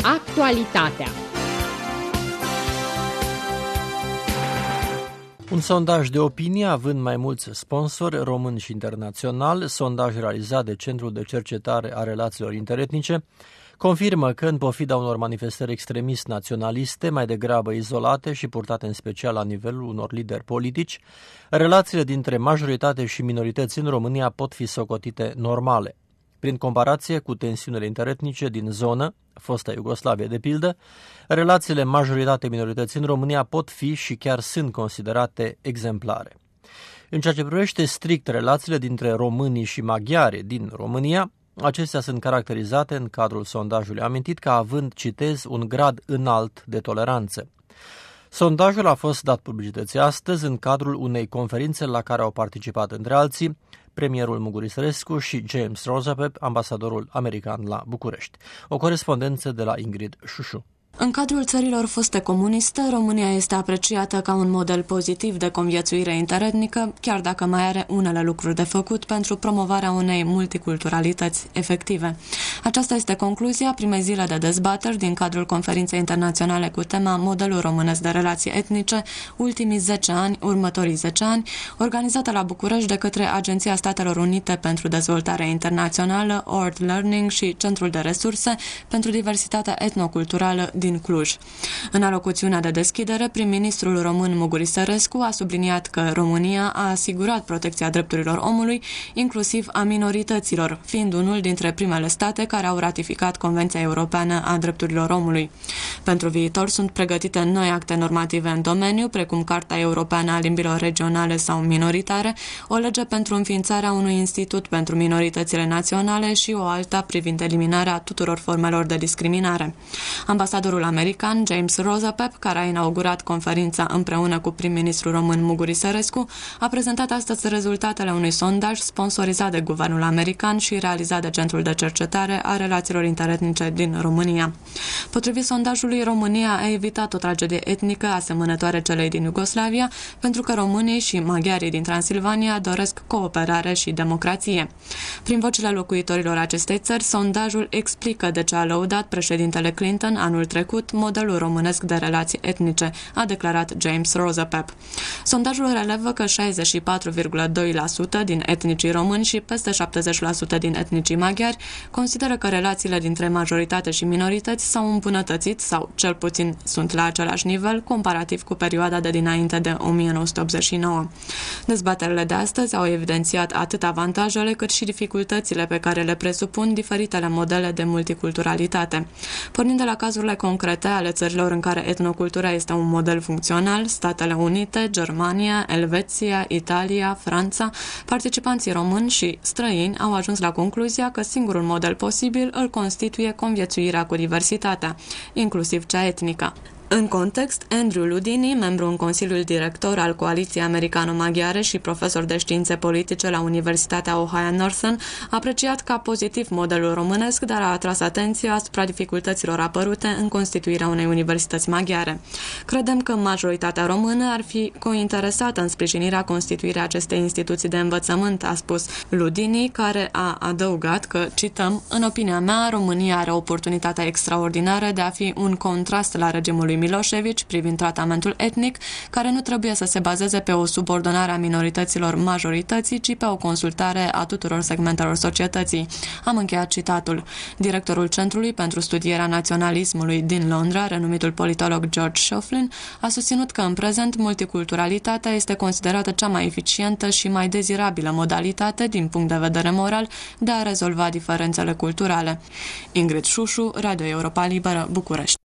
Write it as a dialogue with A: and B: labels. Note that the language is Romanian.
A: Actualitatea.
B: Un sondaj de opinie având mai mulți sponsori români și internaționali, sondaj realizat de Centrul de Cercetare a Relațiilor Interetnice, confirmă că, în pofida unor manifestări extremist-naționaliste, mai degrabă izolate și purtate în special la nivelul unor lideri politici, relațiile dintre majoritate și minorități în România pot fi socotite normale. Prin comparație cu tensiunile interetnice din zonă, fosta Iugoslavie de pildă, relațiile majoritate-minorități în România pot fi și chiar sunt considerate exemplare. În ceea ce privește strict relațiile dintre românii și maghiari din România, acestea sunt caracterizate în cadrul sondajului amintit ca având, citez, un grad înalt de toleranță. Sondajul a fost dat publicității astăzi în cadrul unei conferințe la care au participat, între alții, premierul Muguri Sărescu și James Rosapep, ambasadorul american la București. O corespondență de la Ingrid Șușu.
C: În cadrul țărilor foste comuniste, România este apreciată ca un model pozitiv de conviețuire interetnică, chiar dacă mai are unele lucruri de făcut pentru promovarea unei multiculturalități efective. Aceasta este concluzia primei zile de dezbateri din cadrul conferinței internaționale cu tema Modelul românesc de relații etnice, ultimii 10 ani, următorii 10 ani, organizată la București de către Agenția Statelor Unite pentru Dezvoltare Internațională, Ord Learning și Centrul de Resurse pentru Diversitatea Etnoculturală din Cluj. În alocuțiunea de deschidere, prim-ministrul român Muguri Sărescu a subliniat că România a asigurat protecția drepturilor omului, inclusiv a minorităților, fiind unul dintre primele state care au ratificat Convenția Europeană a Drepturilor Omului. Pentru viitor sunt pregătite noi acte normative în domeniu, precum Carta Europeană a Limbilor Regionale sau Minoritare, o lege pentru înființarea unui institut pentru minoritățile naționale și o alta privind eliminarea tuturor formelor de discriminare. Ambasadorul american James Rosapep, care a inaugurat conferința împreună cu prim-ministrul român Muguri Sărescu, a prezentat astăzi rezultatele unui sondaj sponsorizat de guvernul american și realizat de Centrul de Cercetare a Relațiilor Interetnice din România. Potrivit sondajului, România a evitat o tragedie etnică asemănătoare celei din Iugoslavia, pentru că românii și maghiarii din Transilvania doresc cooperare și democrație. Prin vocile locuitorilor acestei țări, sondajul explică de ce a lăudat președintele Clinton anul trecut modelul românesc de relații etnice, a declarat James Rosapep. Sondajul relevă că 64,2% din etnicii români și peste 70% din etnicii maghiari consideră că relațiile dintre majoritate și minorități s-au îmbunătățit sau cel puțin sunt la același nivel comparativ cu perioada de dinainte de 1989. Dezbaterile de astăzi au evidențiat atât avantajele cât și dificultățile pe care le presupun diferitele modele de multiculturalitate. Pornind de la cazurile concrete ale țărilor în care etnocultura este un model funcțional, Statele Unite, Germania, Elveția, Italia, Franța, participanții români și străini au ajuns la concluzia că singurul model posibil îl constituie conviețuirea cu diversitatea, inclusiv cea etnică. În context, Andrew Ludini, membru în Consiliul Director al Coaliției Americano-Maghiare și profesor de științe politice la Universitatea Ohio Northern, a apreciat ca pozitiv modelul românesc, dar a atras atenția asupra dificultăților apărute în constituirea unei universități maghiare. Credem că majoritatea română ar fi cointeresată în sprijinirea constituirii acestei instituții de învățământ, a spus Ludini, care a adăugat că, cităm, în opinia mea, România are oportunitatea extraordinară de a fi un contrast la regimul lui Milosevic privind tratamentul etnic, care nu trebuie să se bazeze pe o subordonare a minorităților majorității, ci pe o consultare a tuturor segmentelor societății. Am încheiat citatul. Directorul Centrului pentru Studierea Naționalismului din Londra, renumitul politolog George Shoflin, a susținut că în prezent multiculturalitatea este considerată cea mai eficientă și mai dezirabilă modalitate, din punct de vedere moral, de a rezolva diferențele culturale. Ingrid Șușu, Radio Europa Liberă, București.